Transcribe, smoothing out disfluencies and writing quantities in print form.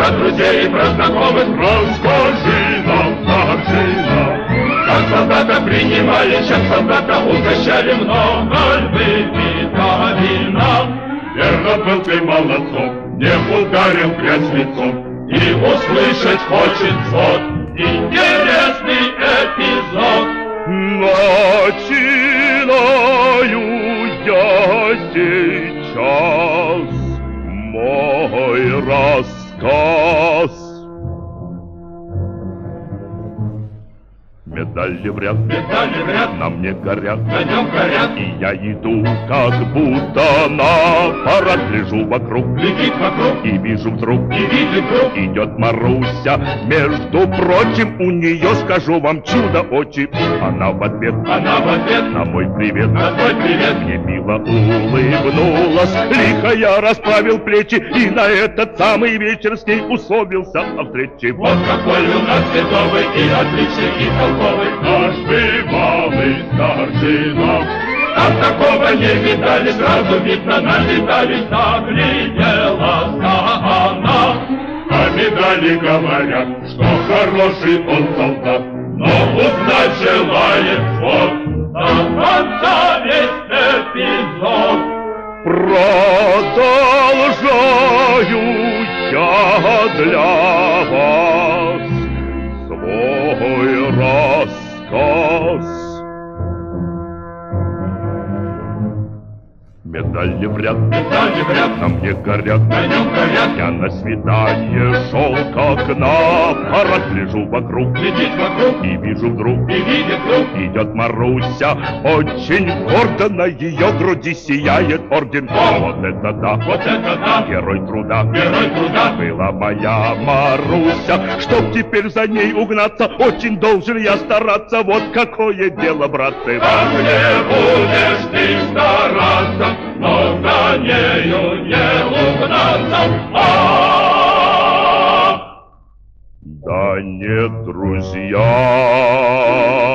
про друзей и про знакомых расскажи нам, как солдата принимали, чем солдата угощали, много выпито вина. Верно был ты молодцом, не ударил грязь лицом, и услышать хочется интересный эпизод. Начинаю я сейчас мой рассказ. Медали в ряд, на мне горят, на нем горят, и я иду, как будто на парад. Гляжу вокруг, глядит вокруг, и вижу вдруг, и видит вдруг, идет Маруся. Между прочим, у нее, скажу вам, чудо очи. Она в ответ на мой привет, мне мило улыбнулась. Лихо я расправил плечи и на этот самый вечер с ней условился о встрече. Вот какой у нас святовый и отличный и толковый наш бывалый старшина. Там такого не видали, сразу видно, налетались, нагляделась она. А медали говорят, что хороший он солдат, но узнать желает вот до конца весь эпизод. Продолжаю я для вас свой рассказ. Медали в ряд, на мне горят, на нем горят, я на свидание шел, как на парад. Гляжу вокруг, глядит вокруг, и вижу вдруг, и видит вдруг, идет Маруся. Очень гордо на ее груди сияет орден. Вот это да, герой труда, была моя Маруся. Чтоб теперь за ней угнаться, очень должен я стараться. Вот какое дело, братцы. как не будешь ты стараться, но за нею не угнаться. Да нет, друзья,